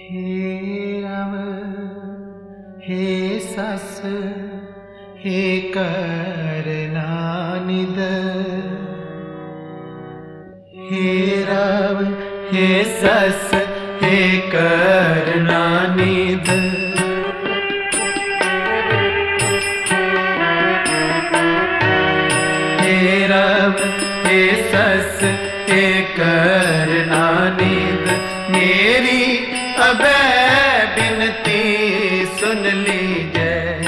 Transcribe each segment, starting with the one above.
हे राम हे सस हे करना निद। हे राम हे सस हे करना निद। हे राम हे सस हे करना निद। मेरी अबै बिनती सुन लीजै।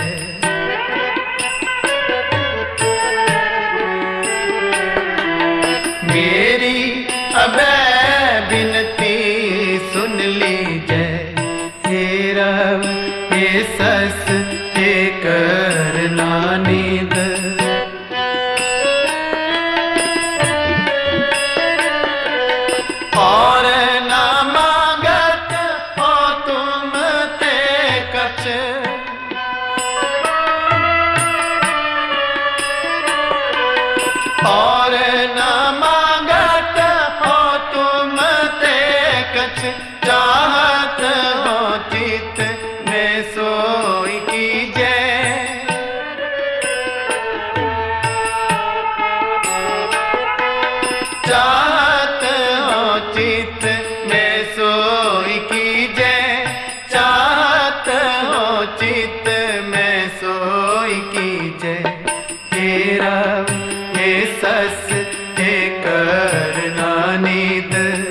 मेरी अबै बिनती सुन लीजै। हे राम हे सस हे करना निद। और ना मांगत हो तुम ते कछ। और ना मांगत हो तुम ते कछ। चाहत हो चित में सोई कीजै। चाहत हो चित में सोई कीजै। चाहत हो चित में सोई कीजै। हे राम हे सस हे करना निद।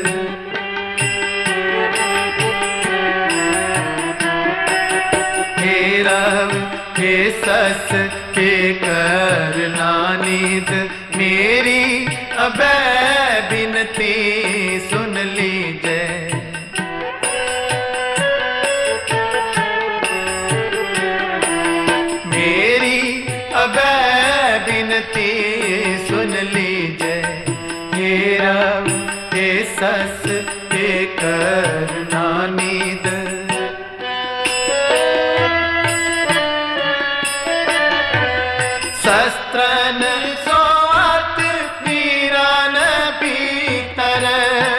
हे राम हे सस हे करना निद। मेरी अबै बिनती सुन लीजै। मेरी अबै बिनती सुन लीजै। हे राम हे सस हे करना निद। शस्त्रन सोअत वीरन भीतर।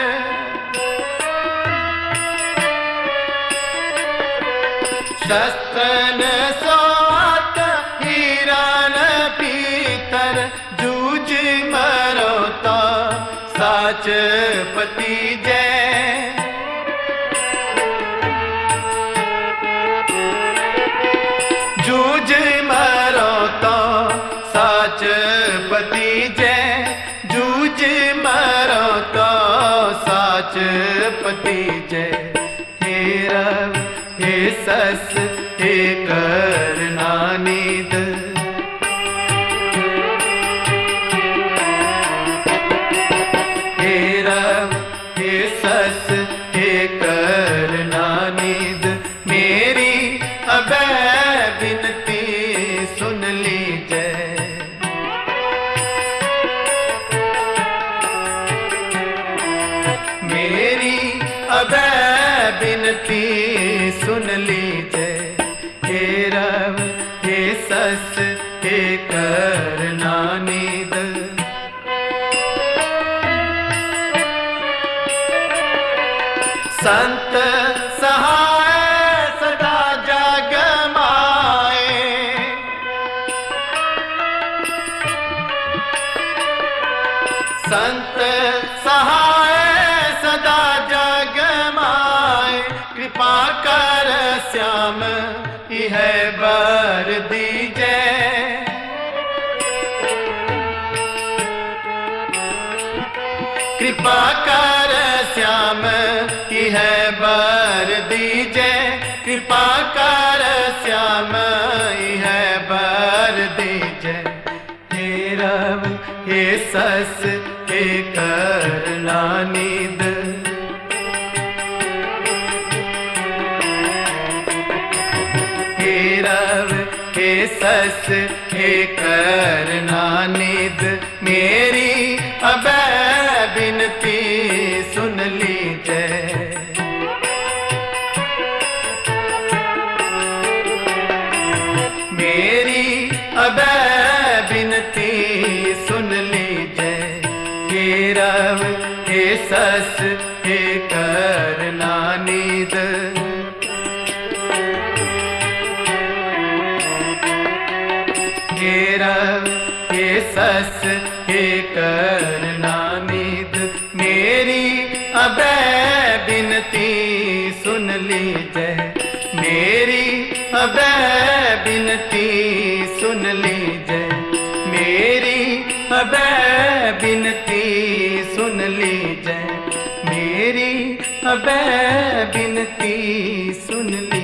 शस्त्रन सोअत वीरन भीतर। जूझ मरो तो साच पतीजै। जूझ मरो तो साच पतीजै। जूझ मरो तो साच पतीजै। हे राम हे सस हे करना निद। हे राम हे सस हे करना निद। मेरी अबै बिनती सुन लीजै। मेरी अबै बिनती सुन लीजै। हे राम हे सस हे करना निद। संत सहाय सदा जग माए। संत सहाय सदा जग माए। कृपा कर श्याम यह बर दीजै। कृपा कर श्याम यह बर दीजै। कृपा कर श्याम यह बर दीजै। हे राम हे सस हे करना निद। हे राम हे सस हे करना निद। मेरी अबै बिनती सुन लीजै। मेरी अबै बिनती सुन लीजै। हे राम हे सस हे करना निद। रव हे सस हे करुणानिध मेरी अभय बिनती सुन लीजै मेरी अभय बिनती सुन लीजै मेरी अभय बिनती सुन लीजै मेरी अभय बिनती सुन लीजै।